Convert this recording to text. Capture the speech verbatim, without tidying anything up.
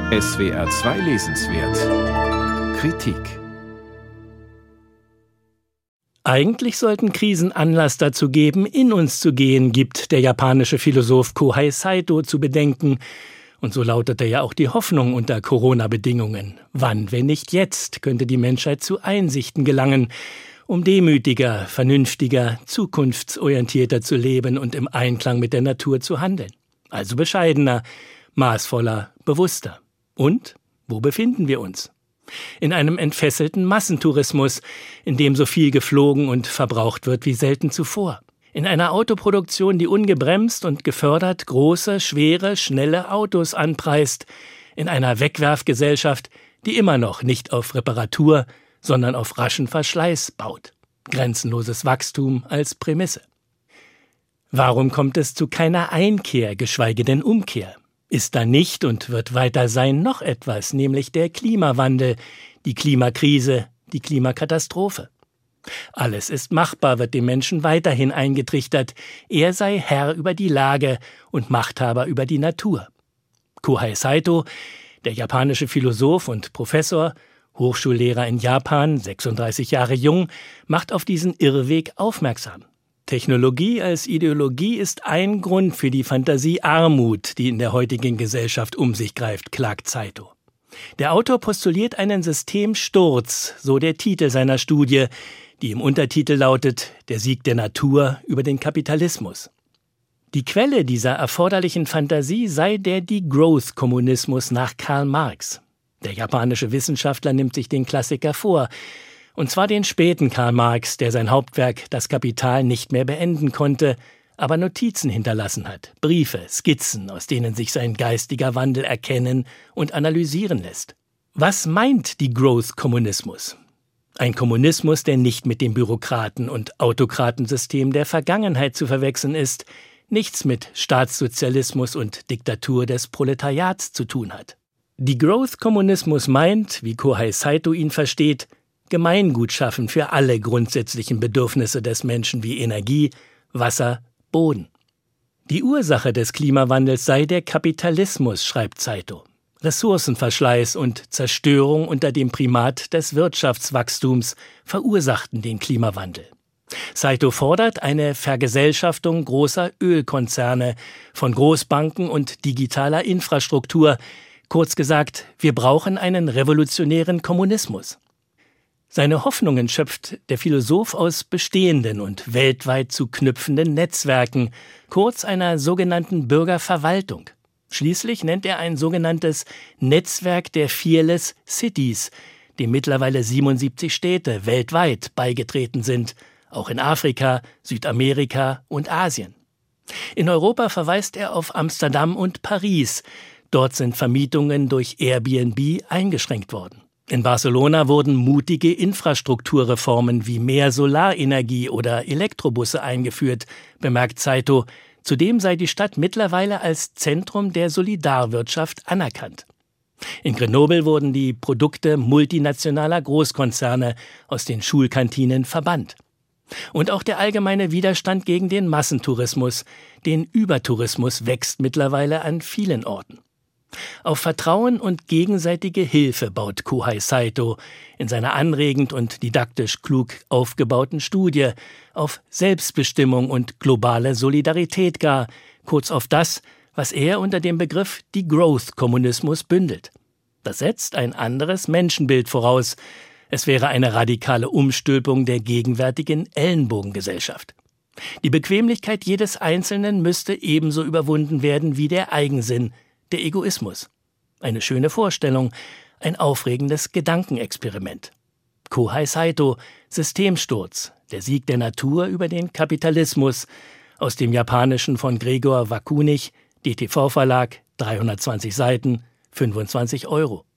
S W R zwei Lesenswert Kritik. Eigentlich sollten Krisen Anlass dazu geben, in uns zu gehen, gibt der japanische Philosoph Kohei Saito zu bedenken. Und so lautete ja auch die Hoffnung unter Corona-Bedingungen. Wann, wenn nicht jetzt, könnte die Menschheit zu Einsichten gelangen, um demütiger, vernünftiger, zukunftsorientierter zu leben und im Einklang mit der Natur zu handeln. Also bescheidener, maßvoller, bewusster. Und wo befinden wir uns? In einem entfesselten Massentourismus, in dem so viel geflogen und verbraucht wird wie selten zuvor. In einer Autoproduktion, die ungebremst und gefördert große, schwere, schnelle Autos anpreist. In einer Wegwerfgesellschaft, die immer noch nicht auf Reparatur, sondern auf raschen Verschleiß baut. Grenzenloses Wachstum als Prämisse. Warum kommt es zu keiner Einkehr, geschweige denn Umkehr? Ist da nicht und wird weiter sein noch etwas, nämlich der Klimawandel, die Klimakrise, die Klimakatastrophe. Alles ist machbar, wird dem Menschen weiterhin eingetrichtert. Er sei Herr über die Lage und Machthaber über die Natur. Kohei Saito, der japanische Philosoph und Professor, Hochschullehrer in Japan, sechsunddreißig Jahre jung, macht auf diesen Irrweg aufmerksam. Technologie als Ideologie ist ein Grund für die Fantasiearmut, die in der heutigen Gesellschaft um sich greift, klagt Saito. Der Autor postuliert einen Systemsturz, so der Titel seiner Studie, die im Untertitel lautet »Der Sieg der Natur über den Kapitalismus«. Die Quelle dieser erforderlichen Fantasie sei der Degrowth-Kommunismus nach Karl Marx. Der japanische Wissenschaftler nimmt sich den Klassiker vor, und zwar den späten Karl Marx, der sein Hauptwerk »Das Kapital« nicht mehr beenden konnte, aber Notizen hinterlassen hat, Briefe, Skizzen, aus denen sich sein geistiger Wandel erkennen und analysieren lässt. Was meint Degrowth-Kommunismus? Ein Kommunismus, der nicht mit dem Bürokraten- und Autokratensystem der Vergangenheit zu verwechseln ist, nichts mit Staatssozialismus und Diktatur des Proletariats zu tun hat. Degrowth-Kommunismus meint, wie Kohei Saito ihn versteht, Gemeingut schaffen für alle grundsätzlichen Bedürfnisse des Menschen wie Energie, Wasser, Boden. Die Ursache des Klimawandels sei der Kapitalismus, schreibt Saito. Ressourcenverschleiß und Zerstörung unter dem Primat des Wirtschaftswachstums verursachten den Klimawandel. Saito fordert eine Vergesellschaftung großer Ölkonzerne, von Großbanken und digitaler Infrastruktur. Kurz gesagt, wir brauchen einen revolutionären Kommunismus. Seine Hoffnungen schöpft der Philosoph aus bestehenden und weltweit zu knüpfenden Netzwerken, kurz einer sogenannten Bürgerverwaltung. Schließlich nennt er ein sogenanntes Netzwerk der Fearless Cities, dem mittlerweile siebenundsiebzig Städte weltweit beigetreten sind, auch in Afrika, Südamerika und Asien. In Europa verweist er auf Amsterdam und Paris. Dort sind Vermietungen durch Airbnb eingeschränkt worden. In Barcelona wurden mutige Infrastrukturreformen wie mehr Solarenergie oder Elektrobusse eingeführt, bemerkt Saito. Zudem sei die Stadt mittlerweile als Zentrum der Solidarwirtschaft anerkannt. In Grenoble wurden die Produkte multinationaler Großkonzerne aus den Schulkantinen verbannt. Und auch der allgemeine Widerstand gegen den Massentourismus, den Übertourismus, wächst mittlerweile an vielen Orten. Auf Vertrauen und gegenseitige Hilfe baut Kohei Saito in seiner anregend und didaktisch klug aufgebauten Studie, auf Selbstbestimmung und globale Solidarität gar, kurz auf das, was er unter dem Begriff Degrowth-Kommunismus bündelt. Das setzt ein anderes Menschenbild voraus. Es wäre eine radikale Umstülpung der gegenwärtigen Ellenbogengesellschaft. Die Bequemlichkeit jedes Einzelnen müsste ebenso überwunden werden wie der Eigensinn, der Egoismus. Eine schöne Vorstellung, ein aufregendes Gedankenexperiment. Kohei Saito, Systemsturz, der Sieg der Natur über den Kapitalismus, aus dem Japanischen von Gregor Wakunig, D T V Verlag, dreihundertzwanzig Seiten, fünfundzwanzig Euro.